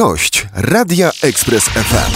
Gość Radia Express FM.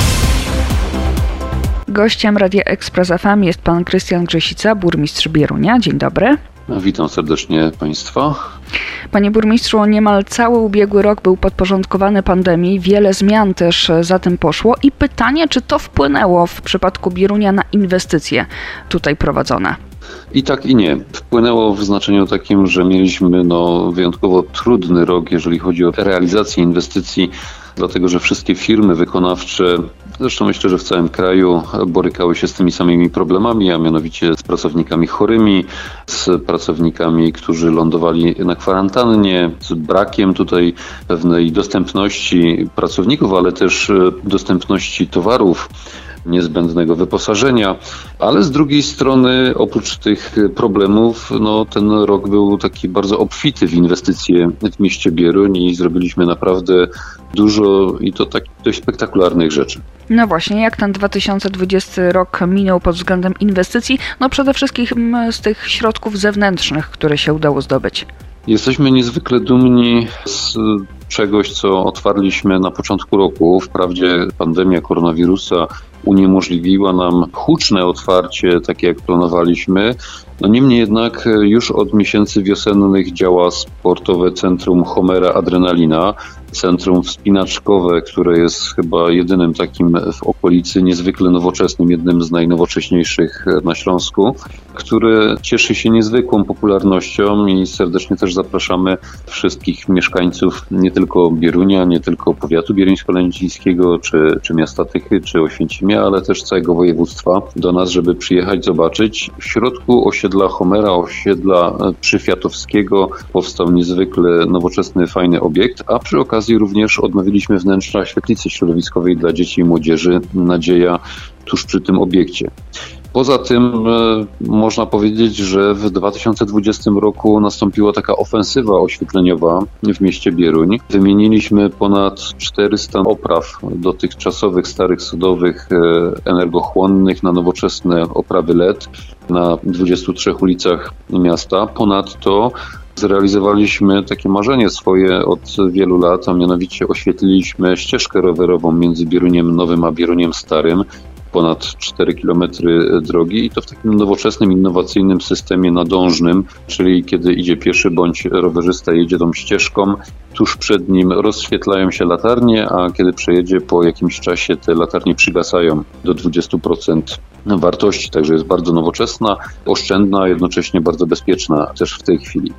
Gościem Radia Express FM jest pan Krystian Grzesica, burmistrz Bierunia. Dzień dobry. Witam serdecznie Państwa. Panie burmistrzu, niemal cały ubiegły rok był podporządkowany pandemii. Wiele zmian też za tym poszło. I pytanie, czy to wpłynęło w przypadku Bierunia na inwestycje tutaj prowadzone? I tak i nie. Wpłynęło w znaczeniu takim, że mieliśmy wyjątkowo trudny rok, jeżeli chodzi o realizację inwestycji, dlatego że wszystkie firmy wykonawcze, zresztą myślę, że w całym kraju, borykały się z tymi samymi problemami, a mianowicie z pracownikami chorymi, z pracownikami, którzy lądowali na kwarantannie, z brakiem tutaj pewnej dostępności pracowników, ale też dostępności towarów, niezbędnego wyposażenia, ale z drugiej strony oprócz tych problemów ten rok był taki bardzo obfity w inwestycje w mieście Bieruń i zrobiliśmy naprawdę dużo i to tak dość spektakularnych rzeczy. No właśnie, jak ten 2020 rok minął pod względem inwestycji? Przede wszystkim z tych środków zewnętrznych, które się udało zdobyć. Jesteśmy niezwykle dumni z czegoś, co otwarliśmy na początku roku. Wprawdzie pandemia koronawirusa uniemożliwiła nam huczne otwarcie, takie jak planowaliśmy. Niemniej jednak już od miesięcy wiosennych działa sportowe centrum Homera Adrenalina, centrum wspinaczkowe, które jest chyba jedynym takim w okolicy, niezwykle nowoczesnym, jednym z najnowocześniejszych na Śląsku, które cieszy się niezwykłą popularnością i serdecznie też zapraszamy wszystkich mieszkańców nie tylko Bierunia, nie tylko powiatu bieruńsko-lędzińskiego, czy miasta Tychy, czy Oświęcimia, ale też całego województwa do nas, żeby przyjechać, zobaczyć. W środku osiedla Homera, osiedla Przyfiatowskiego powstał niezwykle nowoczesny, fajny obiekt, a przy okazji również odnowiliśmy wnętrza świetlicy środowiskowej dla dzieci i młodzieży Nadzieja tuż przy tym obiekcie. Poza tym można powiedzieć, że w 2020 roku nastąpiła taka ofensywa oświetleniowa w mieście Bieruń. Wymieniliśmy ponad 400 opraw dotychczasowych, starych sodowych, energochłonnych na nowoczesne oprawy LED na 23 ulicach miasta. Ponadto zrealizowaliśmy takie marzenie swoje od wielu lat, a mianowicie oświetliliśmy ścieżkę rowerową między Bieruniem Nowym a Bieruniem Starym. Ponad 4 km drogi i to w takim nowoczesnym, innowacyjnym systemie nadążnym, czyli kiedy idzie pieszy bądź rowerzysta, jedzie tą ścieżką, tuż przed nim rozświetlają się latarnie, a kiedy przejedzie po jakimś czasie te latarnie przygasają do 20% wartości, także jest bardzo nowoczesna, oszczędna, a jednocześnie bardzo bezpieczna też w tej chwili.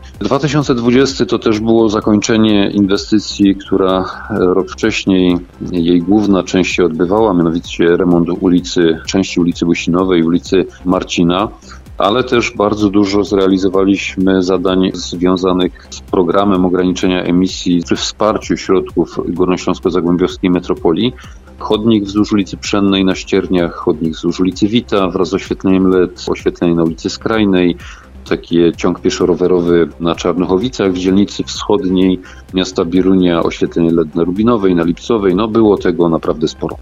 2020 to też było zakończenie inwestycji, która rok wcześniej jej główna część się odbywała, mianowicie remont części ulicy Łysinowej, ulicy Marcina, ale też bardzo dużo zrealizowaliśmy zadań związanych z programem ograniczenia emisji przy wsparciu środków Górnośląsko-Zagłębiowskiej Metropolii. Chodnik wzdłuż ulicy Pszennej na Ścierniach, chodnik wzdłuż ulicy Wita wraz z oświetleniem LED, oświetlenie na ulicy Skrajnej, taki ciąg pieszo-rowerowy na Czarnochowicach w dzielnicy wschodniej miasta Bierunia, oświetlenie LED na Rubinowej, na Lipcowej. Było tego naprawdę sporo.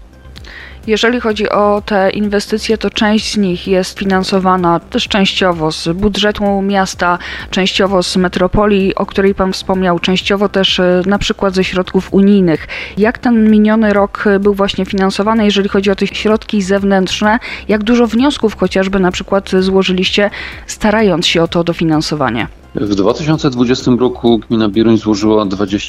Jeżeli chodzi o te inwestycje, to część z nich jest finansowana też częściowo z budżetu miasta, częściowo z metropolii, o której pan wspomniał, częściowo też na przykład ze środków unijnych. Jak ten miniony rok był właśnie finansowany, jeżeli chodzi o te środki zewnętrzne? Jak dużo wniosków chociażby na przykład złożyliście, starając się o to dofinansowanie? W 2020 roku gmina Bieruń złożyła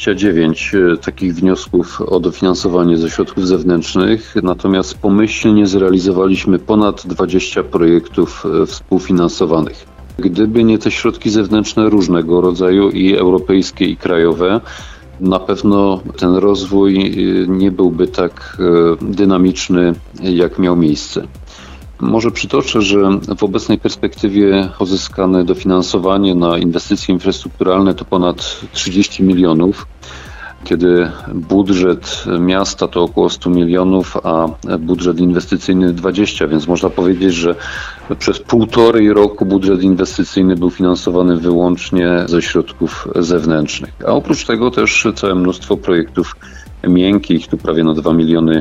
29 takich wniosków o dofinansowanie ze środków zewnętrznych, natomiast pomyślnie zrealizowaliśmy ponad 20 projektów współfinansowanych. Gdyby nie te środki zewnętrzne różnego rodzaju i europejskie i krajowe, na pewno ten rozwój nie byłby tak dynamiczny, jak miał miejsce. Może przytoczę, że w obecnej perspektywie pozyskane dofinansowanie na inwestycje infrastrukturalne to ponad 30 milionów, kiedy budżet miasta to około 100 milionów, a budżet inwestycyjny 20, więc można powiedzieć, że przez 1,5 roku budżet inwestycyjny był finansowany wyłącznie ze środków zewnętrznych. A oprócz tego też całe mnóstwo projektów miękkich, tu prawie na 2 miliony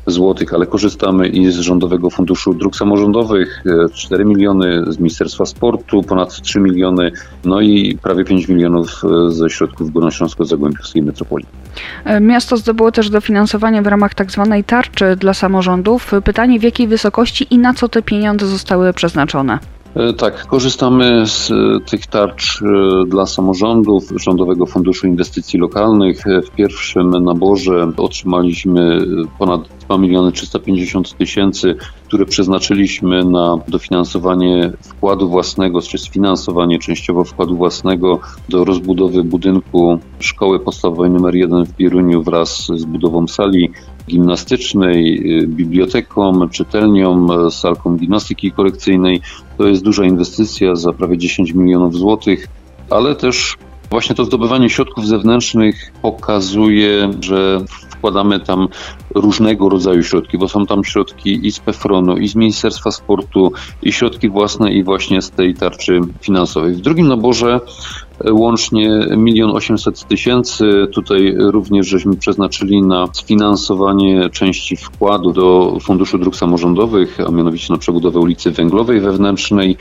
złotych, ale korzystamy i z Rządowego Funduszu Dróg Samorządowych, 4 miliony, z Ministerstwa Sportu, ponad 3 miliony, no i prawie 5 milionów ze środków Górnośląsko-Zagłębiowskiej Metropolii. Miasto zdobyło też dofinansowanie w ramach tak zwanej tarczy dla samorządów. Pytanie, w jakiej wysokości i na co te pieniądze zostały przeznaczone? Tak, korzystamy z tych tarcz dla samorządów, Rządowego Funduszu Inwestycji Lokalnych. W pierwszym naborze otrzymaliśmy ponad 2 350 000, które przeznaczyliśmy na dofinansowanie wkładu własnego, czy sfinansowanie częściowo wkładu własnego do rozbudowy budynku Szkoły Podstawowej nr 1 w Bieruniu wraz z budową sali gimnastycznej, biblioteką, czytelnią, salką gimnastyki korekcyjnej. To jest duża inwestycja za prawie 10 milionów złotych, ale też właśnie to zdobywanie środków zewnętrznych pokazuje, że wkładamy tam różnego rodzaju środki, bo są tam środki i z PFRON-u, i z Ministerstwa Sportu, i środki własne, i właśnie z tej tarczy finansowej. W drugim naborze łącznie 1 800 000. Tutaj również żeśmy przeznaczyli na sfinansowanie części wkładu do Funduszu Dróg Samorządowych, a mianowicie na przebudowę ulicy Węglowej wewnętrznej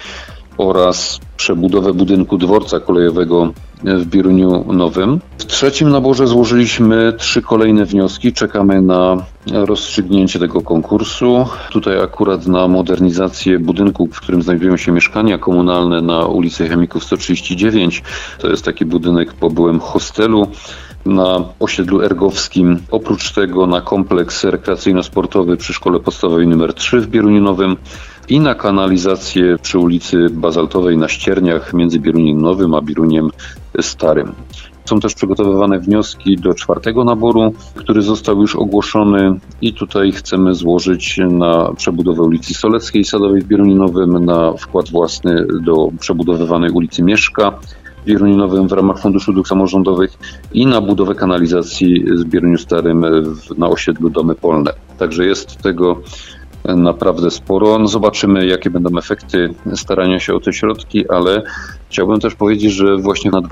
oraz przebudowę budynku dworca kolejowego w Bieruniu Nowym. W trzecim naborze złożyliśmy 3 kolejne wnioski. Czekamy na rozstrzygnięcie tego konkursu. Tutaj akurat na modernizację budynku, w którym znajdują się mieszkania komunalne na ulicy Chemików 139. To jest taki budynek po byłym hostelu na osiedlu Ergowskim. Oprócz tego na kompleks rekreacyjno-sportowy przy Szkole Podstawowej nr 3 w Bieruniu Nowym i na kanalizację przy ulicy Bazaltowej na Ścierniach między Bieruniem Nowym a Bieruniem Starym. Są też przygotowywane wnioski do 4. naboru, który został już ogłoszony i tutaj chcemy złożyć na przebudowę ulicy Soleckiej Sadowej w Bieruniu Nowym, na wkład własny do przebudowywanej ulicy Mieszka w Bieruniu Nowym w ramach Funduszu Dróg Samorządowych i na budowę kanalizacji w Bieruniu Starym na osiedlu Domy Polne. Także jest tego naprawdę sporo. No zobaczymy, jakie będą efekty starania się o te środki, ale chciałbym też powiedzieć, że właśnie na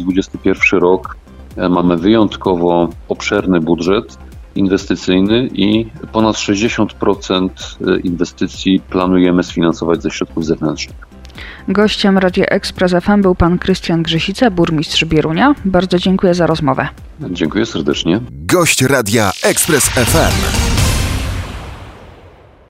2021 rok mamy wyjątkowo obszerny budżet inwestycyjny i ponad 60% inwestycji planujemy sfinansować ze środków zewnętrznych. Gościem Radia Ekspres FM był pan Krystian Grzysica, burmistrz Bierunia. Bardzo dziękuję za rozmowę. Dziękuję serdecznie. Gość Radia Ekspres FM.